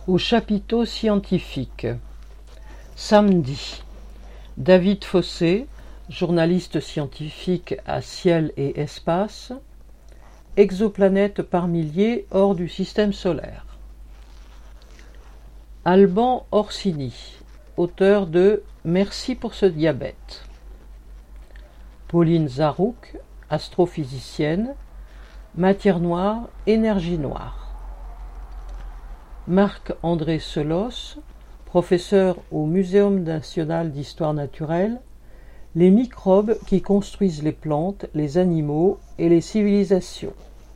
Au chapiteau scientifique. Samedi. David Fossé, journaliste scientifique à Ciel et Espace. Exoplanètes par milliers hors du système solaire. Alban Orsini, auteur de Merci pour ce diabète. Pauline Zarouk, astrophysicienne. Matière noire, énergie noire. Marc-André Selos, professeur au Muséum national d'histoire naturelle, les microbes qui construisent les plantes, les animaux et les civilisations.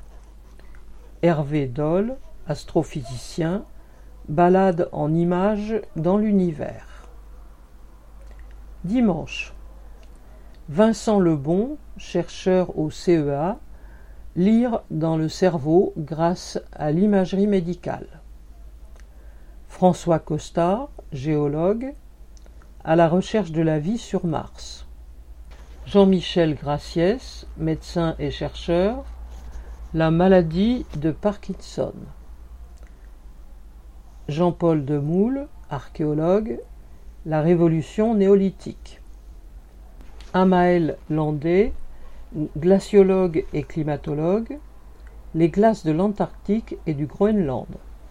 Hervé Dolle, astrophysicien, balade en images dans l'univers. Dimanche. Vincent Lebon, chercheur au CEA, lire dans le cerveau grâce à l'imagerie médicale. François Costa, géologue, à la recherche de la vie sur Mars. Jean-Michel Graciès, médecin et chercheur, la maladie de Parkinson. Jean-Paul Demoule, archéologue, la révolution néolithique. Amaël Landé, glaciologue et climatologue, les glaces de l'Antarctique et du Groenland.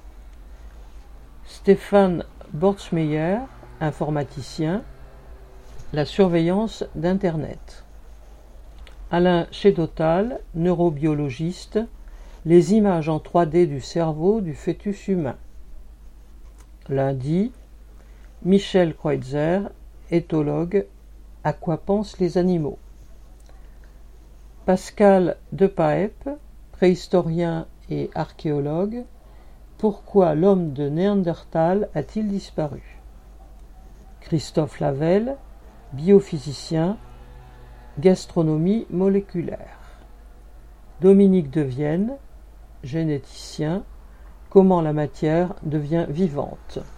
Stéphane Bortsmeyer, informaticien, la surveillance d'Internet. Alain Chédotal, neurobiologiste, les images en 3D du cerveau du fœtus humain. Lundi, Michel Kreutzer, éthologue, à quoi pensent les animaux. Pascal Depaep, préhistorien et archéologue, pourquoi l'homme de Néandertal a-t-il disparu? Christophe Lavelle, biophysicien, gastronomie moléculaire. Dominique Devienne, généticien, comment la matière devient vivante.